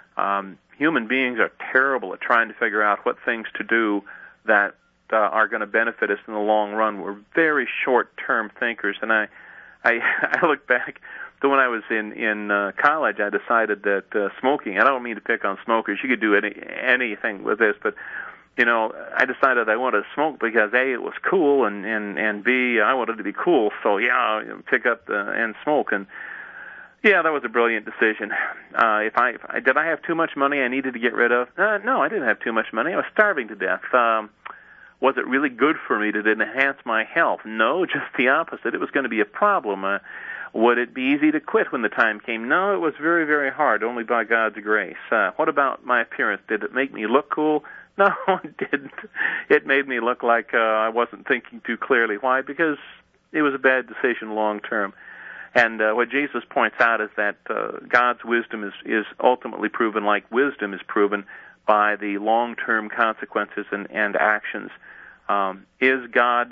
Um, human beings are terrible at trying to figure out what things to do that uh, are going to benefit us in the long run. We're very short-term thinkers, and I, I, I look back to when I was in in uh, college. I decided that uh, smoking. I don't mean to pick on smokers. You could do any anything with this, but you know, I decided I wanted to smoke because A, it was cool, and and and B, I wanted to be cool. So yeah, you know, pick up the, and smoke, and yeah, that was a brilliant decision. Uh, if I, if I did I have too much money I needed to get rid of? Uh, no, I didn't have too much money. I was starving to death. Um, was it really good for me? Did it enhance my health? No, just the opposite. It was going to be a problem. Uh, would it be easy to quit when the time came? No, it was very, very hard, only by God's grace. Uh, what about my appearance? Did it make me look cool? No, it didn't. It made me look like uh, I wasn't thinking too clearly. Why? Because it was a bad decision long term. And uh, what Jesus points out is that uh, God's wisdom is, is ultimately proven, like wisdom is proven, by the long-term consequences and, and actions. Um, is God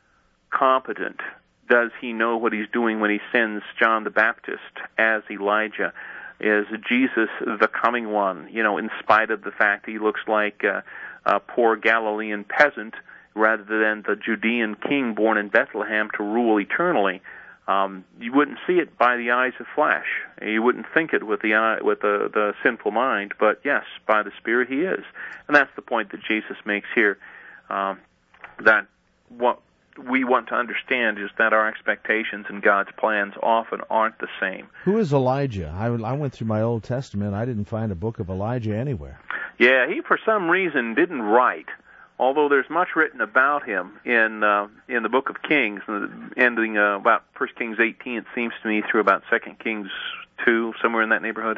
competent? Does he know what he's doing when he sends John the Baptist as Elijah? Is Jesus the coming one? You know, in spite of the fact he looks like a, a poor Galilean peasant rather than the Judean king born in Bethlehem to rule eternally. Um, you wouldn't see it by the eyes of flesh. You wouldn't think it with the eye, with the, the sinful mind. But yes, by the Spirit he is, and that's the point that Jesus makes here. Um, that what we want to understand is that our expectations and God's plans often aren't the same. Who is Elijah? I, I went through my Old Testament. I didn't find a book of Elijah anywhere. Yeah, he for some reason didn't write. Although there's much written about him in uh, in the Book of Kings, ending uh, about First Kings eighteen, it seems to me, through about Second Kings two, somewhere in that neighborhood.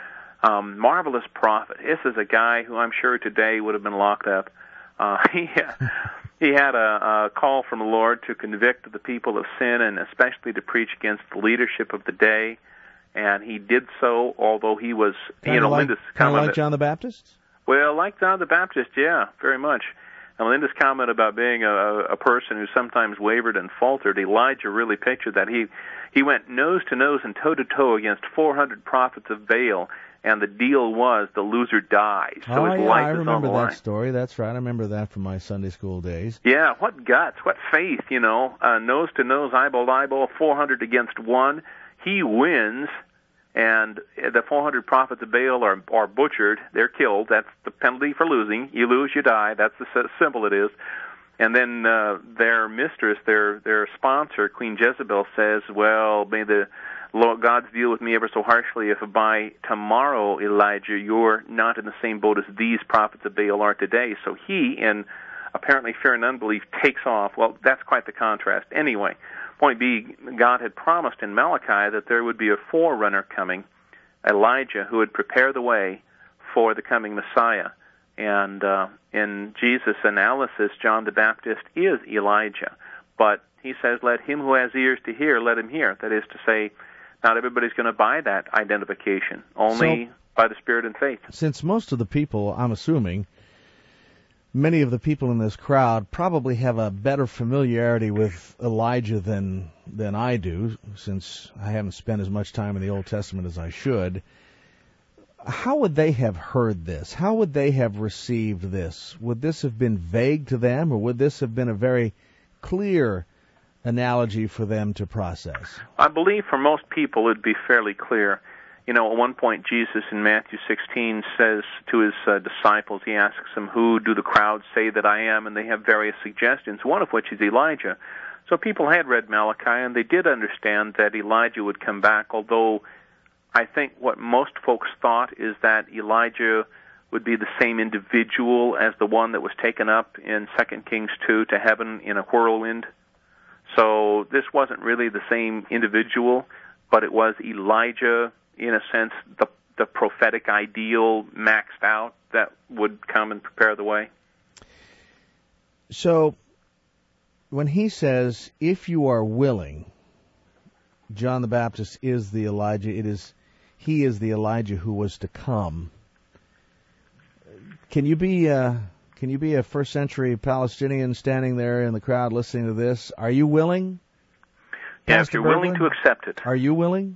Um, marvelous prophet. This is a guy who I'm sure today would have been locked up. Uh, he he had a, a call from the Lord to convict the people of sin and especially to preach against the leadership of the day. And he did so, although he was, kinda you know, like, Linda's kind of comment. like John the Baptist? Well, like John the Baptist, yeah, very much. And Linda's comment about being a, a person who sometimes wavered and faltered, Elijah really pictured that. He he went nose to nose and toe to toe against four hundred prophets of Baal, and the deal was the loser dies. So oh, his yeah, life I is remember on the that line. story. That's right. I remember that from my Sunday school days. Yeah, what guts, what faith, you know, uh, nose to nose, eyeball to eyeball, four hundred against one. He wins, and the four hundred prophets of Baal are, are butchered. They're killed. That's the penalty for losing. You lose, you die. That's the simple it is. And then uh, their mistress, their their sponsor, Queen Jezebel, says, well, may the Lord God's deal with me ever so harshly if by tomorrow, Elijah, you're not in the same boat as these prophets of Baal are today. So he, in apparently fear and unbelief, takes off. Well, that's quite the contrast. Anyway, point B, God had promised in Malachi that there would be a forerunner coming, Elijah, who would prepare the way for the coming Messiah. And uh, in Jesus' analysis, John the Baptist is Elijah. But he says, let him who has ears to hear, let him hear. That is to say, not everybody's going to buy that identification, only so, by the Spirit and faith. Since most of the people, I'm assuming, many of the people in this crowd probably have a better familiarity with Elijah than than I do, since I haven't spent as much time in the Old Testament as I should. How would they have heard this? How would they have received this? Would this have been vague to them, or would this have been a very clear analogy for them to process? I believe for most people it would be fairly clear. You know, at one point Jesus in Matthew sixteen says to his uh, disciples, he asks them, who do the crowd say that I am? And they have various suggestions, one of which is Elijah. So people had read Malachi, and they did understand that Elijah would come back, although I think what most folks thought is that Elijah would be the same individual as the one that was taken up in Second Kings two to heaven in a whirlwind. So this wasn't really the same individual, but it was Elijah, in a sense, the the prophetic ideal maxed out that would come and prepare the way. So when he says, if you are willing, John the Baptist is the Elijah, it is he is the Elijah who was to come. Can you be uh, can you be a first century Palestinian standing there in the crowd listening to this? Are you willing? Yeah, Pastor if you're willing Berglund? to accept it. Are you willing?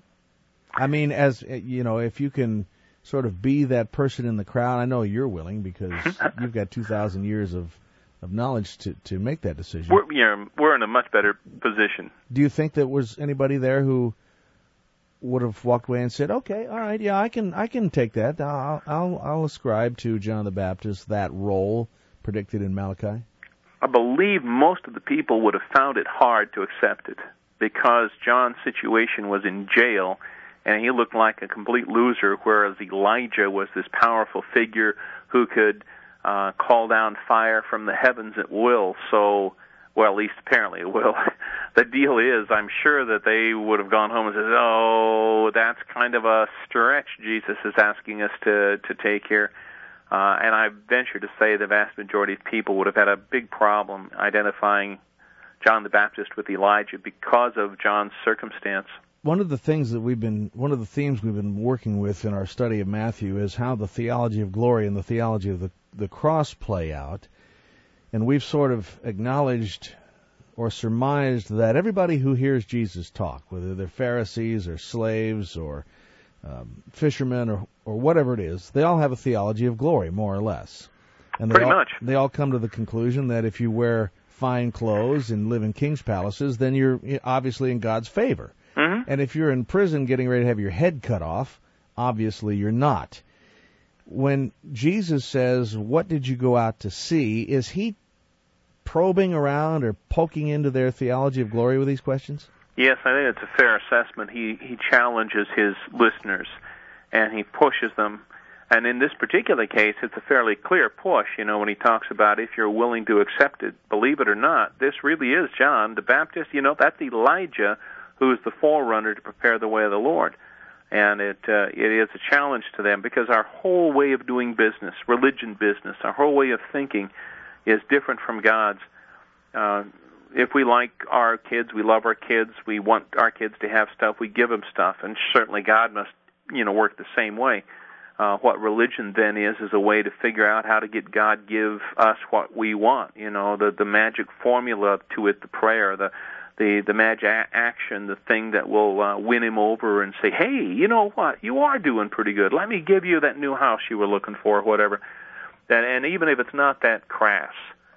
I mean, as you know, if you can sort of be that person in the crowd, I know you're willing because you've got two thousand years of, of knowledge to, to make that decision. We're, yeah, we're in a much better position. Do you think there was anybody there who would have walked away and said, "Okay, all right, yeah, I can, I can take that. I'll, I'll, I'll ascribe to John the Baptist that role predicted in Malachi"? I believe most of the people would have found it hard to accept it because John's situation was in jail, and he looked like a complete loser, whereas Elijah was this powerful figure who could uh, call down fire from the heavens at will. So, well, at least apparently it will. The deal is, I'm sure that they would have gone home and said, oh, that's kind of a stretch Jesus is asking us to, to take here. Uh, and I venture to say the vast majority of people would have had a big problem identifying John the Baptist with Elijah because of John's circumstance. One of the things that we've been, one of the themes we've been working with in our study of Matthew is how the theology of glory and the theology of the, the cross play out. And we've sort of acknowledged or surmised that everybody who hears Jesus talk, whether they're Pharisees or slaves or um, fishermen or, or whatever it is, they all have a theology of glory, more or less. And they Pretty all, much. They all come to the conclusion that if you wear fine clothes and live in king's palaces, then you're obviously in God's favor. Mm-hmm. And if you're in prison getting ready to have your head cut off, obviously you're not. When Jesus says, what did you go out to see, is he probing around or poking into their theology of glory with these questions? Yes, I think it's a fair assessment. He he challenges his listeners, and he pushes them. And in this particular case, it's a fairly clear push, you know, when he talks about if you're willing to accept it, believe it or not, this really is John the Baptist. You know, that's Elijah, who is the forerunner to prepare the way of the Lord. And it uh, it is a challenge to them because our whole way of doing business, religion business, our whole way of thinking is different from God's. Uh, if we like our kids, we love our kids, we want our kids to have stuff, we give them stuff. And certainly God must, you know, work the same way. Uh, what religion then is is a way to figure out how to get God give us what we want. You know, the the magic formula to it, the prayer, the the the magic action, the thing that will uh, win him over and say, hey, you know what, you are doing pretty good. Let me give you that new house you were looking for, or whatever. And, and even if it's not that crass,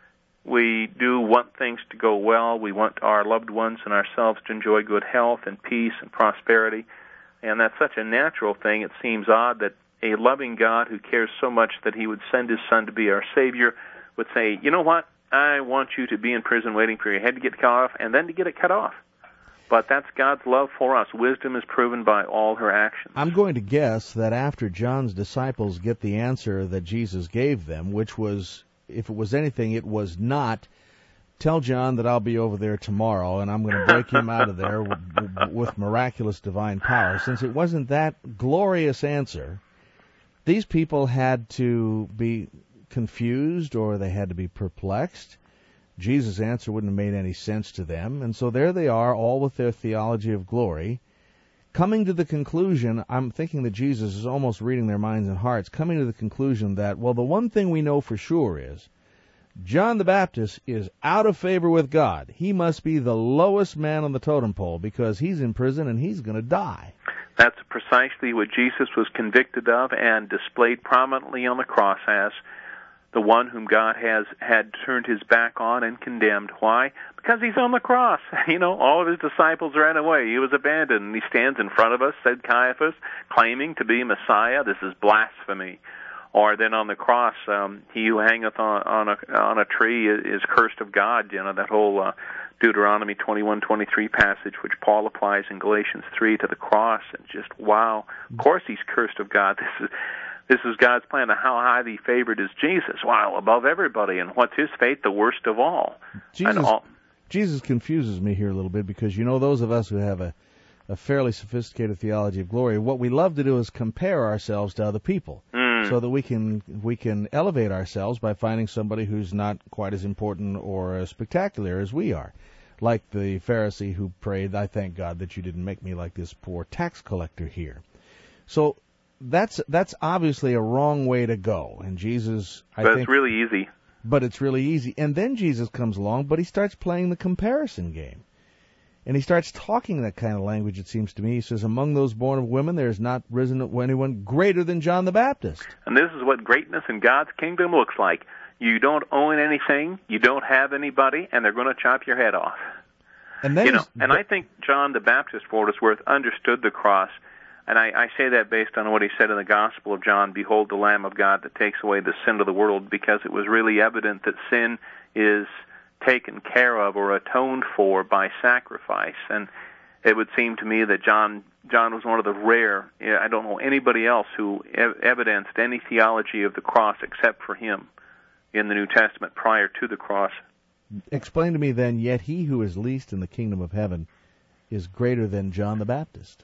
we do want things to go well. We want our loved ones and ourselves to enjoy good health and peace and prosperity. And that's such a natural thing. It seems odd that a loving God who cares so much that he would send his son to be our Savior would say, you know what, I want you to be in prison waiting for your head to get cut off and then to get it cut off. But that's God's love for us. Wisdom is proven by all her actions. I'm going to guess that after John's disciples get the answer that Jesus gave them, which was, if it was anything, it was not, tell John that I'll be over there tomorrow and I'm going to break him out of there with, with miraculous divine power. Since it wasn't that glorious answer, these people had to be confused or they had to be perplexed. Jesus' answer wouldn't have made any sense to them. And so there they are, all with their theology of glory, coming to the conclusion, I'm thinking that Jesus is almost reading their minds and hearts, coming to the conclusion that, well, the one thing we know for sure is John the Baptist is out of favor with God. He must be the lowest man on the totem pole because he's in prison and he's going to die. That's precisely what Jesus was convicted of and displayed prominently on the cross as the one whom God has had turned his back on and condemned. Why? Because he's on the cross. You know, all of his disciples ran away. He was abandoned, and he stands in front of us, said Caiaphas, claiming to be Messiah. This is blasphemy. Or then on the cross, um, he who hangeth on, on, a, on a tree is, is cursed of God. You know, that whole uh, Deuteronomy twenty-one twenty-three passage, which Paul applies in Galatians three to the cross. And just, wow, of course he's cursed of God. This is this is God's plan. How highly favored is Jesus? Wow, above everybody. And what's his fate? The worst of all. Jesus, all, Jesus confuses me here a little bit because, you know, those of us who have a, a fairly sophisticated theology of glory, what we love to do is compare ourselves to other people. Mm. So that we can we can elevate ourselves by finding somebody who's not quite as important or as spectacular as we are. Like the Pharisee who prayed, I thank God that you didn't make me like this poor tax collector here. So that's that's obviously a wrong way to go. And Jesus, I but think, it's really easy. But it's really easy. And then Jesus comes along, but he starts playing the comparison game. And he starts talking that kind of language, it seems to me. He says, among those born of women, there is not risen anyone greater than John the Baptist. And this is what greatness in God's kingdom looks like. You don't own anything, you don't have anybody, and they're going to chop your head off. And then you know, and I think John the Baptist, for what it's worth, understood the cross. And I, I say that based on what he said in the Gospel of John, behold the Lamb of God that takes away the sin of the world, because it was really evident that sin is taken care of or atoned for by sacrifice. And it would seem to me that John John was one of the rare, I don't know anybody else who ev- evidenced any theology of the cross except for him in the New Testament prior to the cross. Explain to me then, yet he who is least in the kingdom of heaven is greater than John the Baptist.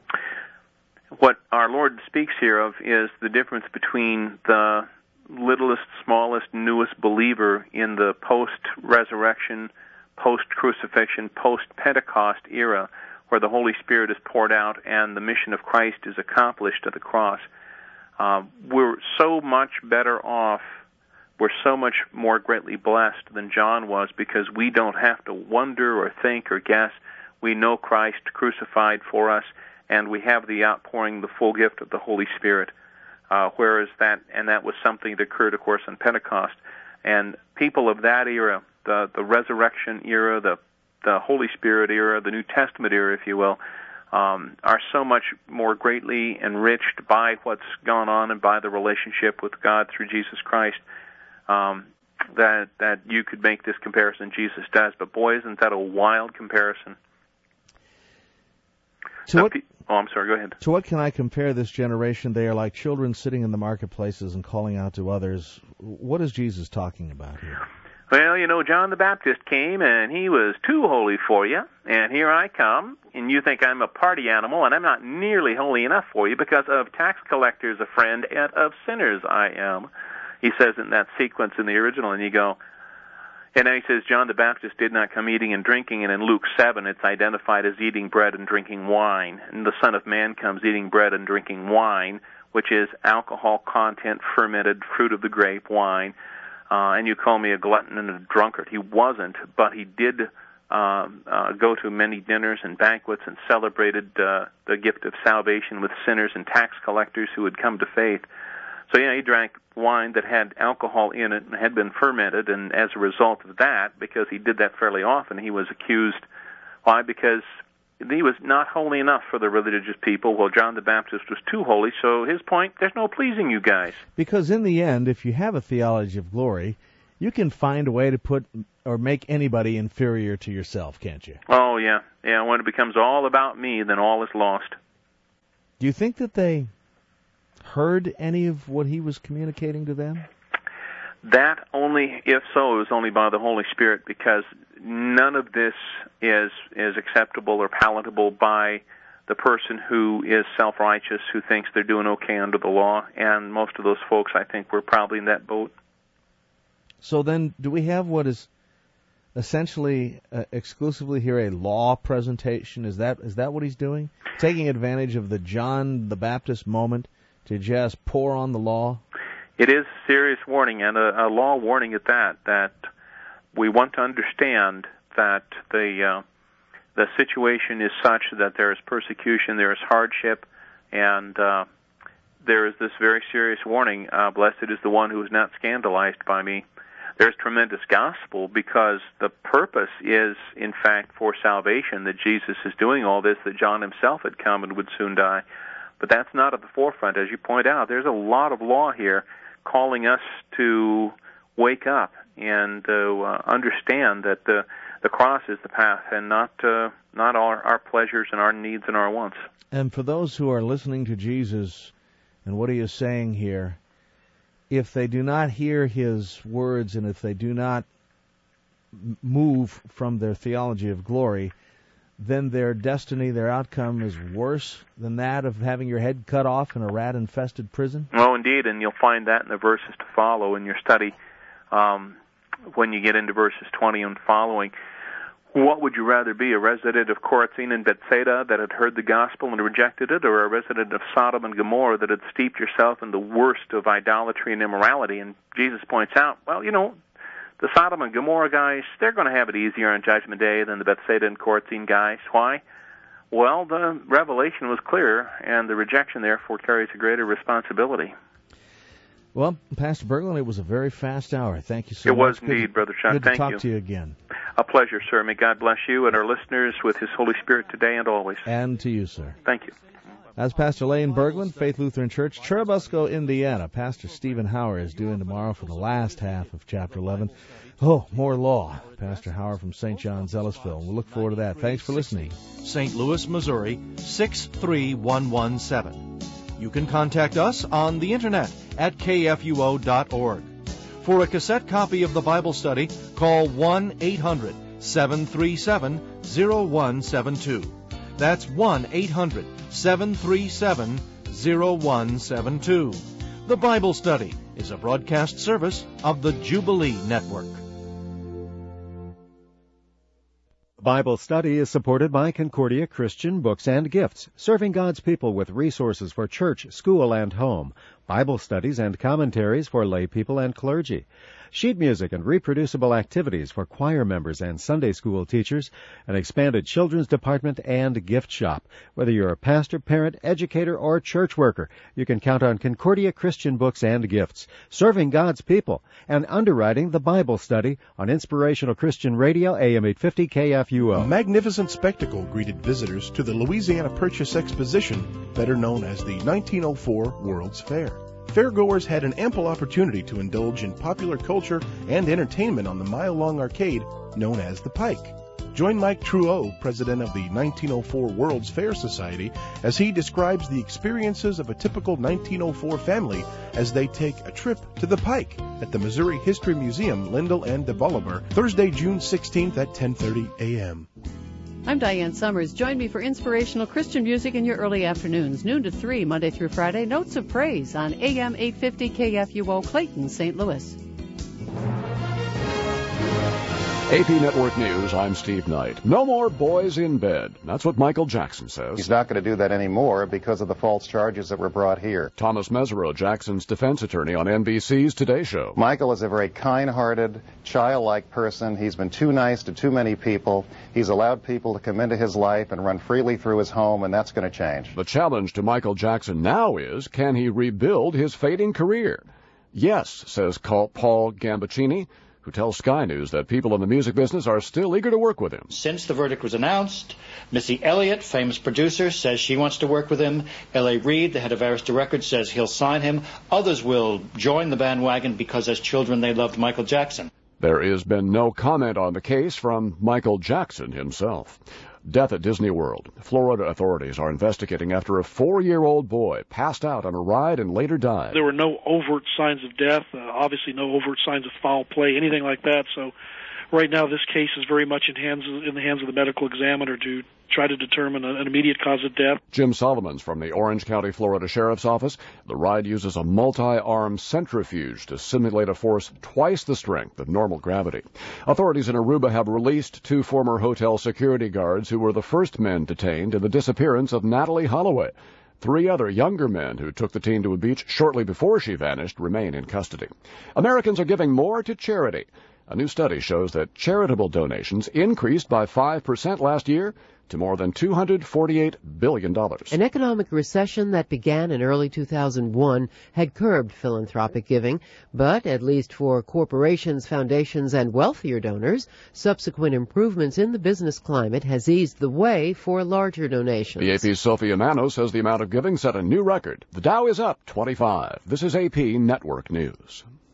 What our Lord speaks here of is the difference between the littlest, smallest, newest believer in the post-resurrection, post-crucifixion, post-Pentecost era, where the Holy Spirit is poured out and the mission of Christ is accomplished at the cross. Uh, we're so much better off, we're so much more greatly blessed than John was, because we don't have to wonder or think or guess. We know Christ crucified for us, and we have the outpouring, the full gift of the Holy Spirit. Uh, whereas that, and that was something that occurred, of course, on Pentecost. And people of that era, the, the resurrection era, the, the Holy Spirit era, the New Testament era, if you will, um, are so much more greatly enriched by what's gone on and by the relationship with God through Jesus Christ, um, that that you could make this comparison. Jesus does. But boy, isn't that a wild comparison. To what, oh, I'm sorry, go ahead. To what can I compare this generation? They are like children sitting in the marketplaces and calling out to others. What is Jesus talking about here? Well, you know, John the Baptist came, and he was too holy for you, and here I come, and you think I'm a party animal, and I'm not nearly holy enough for you, because of tax collectors a friend, and of sinners I am. He says in that sequence in the original, and you go, And then he says John the Baptist did not come eating and drinking, and in Luke seven it's identified as eating bread and drinking wine. And the Son of Man comes eating bread and drinking wine, which is alcohol content, fermented fruit of the grape, wine. Uh, and you call me a glutton and a drunkard. He wasn't, but he did uh, uh, go to many dinners and banquets and celebrated uh, the gift of salvation with sinners and tax collectors who had come to faith. So, yeah, he drank wine that had alcohol in it and had been fermented, and as a result of that, because he did that fairly often, he was accused. Why? Because he was not holy enough for the religious people, while John the Baptist was too holy, so his point, there's no pleasing you guys. Because in the end, if you have a theology of glory, you can find a way to put or make anybody inferior to yourself, can't you? Oh, yeah. Yeah, when it becomes all about me, then all is lost. Do you think that they heard any of what he was communicating to them? That only, if so, it was only by the Holy Spirit, because none of this is is acceptable or palatable by the person who is self-righteous, who thinks they're doing okay under the law, and most of those folks, I think, were probably in that boat. So then, do we have what is essentially uh, exclusively here a law presentation? Is that is that what he's doing? Taking advantage of the John the Baptist moment to just pour on the law? It is a serious warning, and a, a law warning at that, that we want to understand that the uh, the situation is such that there is persecution, there is hardship, and uh, there is this very serious warning, uh, blessed is the one who is not scandalized by me. There's tremendous gospel, because the purpose is, in fact, for salvation, that Jesus is doing all this, that John himself had come and would soon die. But that's not at the forefront. As you point out, there's a lot of law here calling us to wake up and to uh, understand that the the cross is the path, and not uh, not our, our pleasures and our needs and our wants. And for those who are listening to Jesus and what he is saying here, if they do not hear his words and if they do not move from their theology of glory, then their destiny, their outcome is worse than that of having your head cut off in a rat-infested prison? Oh, indeed, and you'll find that in the verses to follow in your study um, when you get into verses twenty and following. What would you rather be, a resident of Chorazin and Bethsaida that had heard the gospel and rejected it, or a resident of Sodom and Gomorrah that had steeped yourself in the worst of idolatry and immorality? And Jesus points out, well, you know, the Sodom and Gomorrah guys, they're going to have it easier on Judgment Day than the Bethsaida and Chorazin guys. Why? Well, the revelation was clear, and the rejection, therefore, carries a greater responsibility. Well, Pastor Berglund, it was a very fast hour. Thank you so it much. It was indeed, good, Brother Chuck. Good Thank to talk you. to you again. A pleasure, sir. May God bless you and our listeners with his Holy Spirit today and always. And to you, sir. Thank you. That's Pastor Lane Berglund, Faith Lutheran Church, Churubusco, Indiana. Pastor Stephen Hauer is due in tomorrow for the last half of Chapter eleven. Oh, more law. Pastor Hauer from Saint John's, Ellisville. We'll look forward to that. Thanks for listening. Saint Louis, Missouri, six three one one seven. You can contact us on the Internet at k f u o dot org. For a cassette copy of the Bible study, call one eight hundred seven three seven zero one seven two. That's one eight hundred seven three seven zero one seven two. The Bible Study is a broadcast service of the Jubilee Network. Bible Study is supported by Concordia Christian Books and Gifts, serving God's people with resources for church, school, and home, Bible studies and commentaries for lay people and clergy, sheet music and reproducible activities for choir members and Sunday school teachers, an expanded children's department and gift shop. Whether you're a pastor, parent, educator, or church worker, you can count on Concordia Christian Books and Gifts, serving God's people, and underwriting the Bible Study on Inspirational Christian Radio, A M eight fifty K F U O. A magnificent spectacle greeted visitors to the Louisiana Purchase Exposition, better known as the nineteen oh four World's Fair. Fairgoers had an ample opportunity to indulge in popular culture and entertainment on the mile-long arcade known as the Pike. Join Mike Trudeau, president of the nineteen oh four World's Fair Society, as he describes the experiences of a typical nineteen oh four family as they take a trip to the Pike at the Missouri History Museum, Lindell and De Bolivar, Thursday, June sixteenth at ten thirty a.m. I'm Diane Summers. Join me for inspirational Christian music in your early afternoons, noon to three, Monday through Friday. Notes of Praise on A M eight fifty K F U O, Clayton, Saint Louis. A P Network News, I'm Steve Knight. No more boys in bed. That's what Michael Jackson says. He's not going to do that anymore because of the false charges that were brought here. Thomas Mesereau, Jackson's defense attorney on N B C's Today Show. Michael is a very kind-hearted, childlike person. He's been too nice to too many people. He's allowed people to come into his life and run freely through his home, and that's going to change. The challenge to Michael Jackson now is, can he rebuild his fading career? Yes, says Paul Gambaccini, who tells Sky News that people in the music business are still eager to work with him. Since the verdict was announced, Missy Elliott, famous producer, says she wants to work with him. L A. Reid, the head of Arista Records, says he'll sign him. Others will join the bandwagon because as children they loved Michael Jackson. There has been no comment on the case from Michael Jackson himself. Death at Disney World. Florida authorities are investigating after a four-year-old boy passed out on a ride and later died. There were no overt signs of death, uh, obviously no overt signs of foul play, anything like that. So right now this case is very much in, hands, in the hands of the medical examiner to try to determine an immediate cause of death. Jim Solomons from the Orange County, Florida Sheriff's Office. The ride uses a multi-arm centrifuge to simulate a force twice the strength of normal gravity. Authorities in Aruba have released two former hotel security guards who were the first men detained in the disappearance of Natalie Holloway. Three other younger men who took the teen to a beach shortly before she vanished remain in custody. Americans are giving more to charity. A new study shows that charitable donations increased by five percent last year to more than two hundred forty-eight billion dollars. An economic recession that began in early two thousand one had curbed philanthropic giving, but at least for corporations, foundations, and wealthier donors, subsequent improvements in the business climate has eased the way for larger donations. The A P's Sophia Mano says the amount of giving set a new record. The Dow is up twenty-five. This is A P Network News.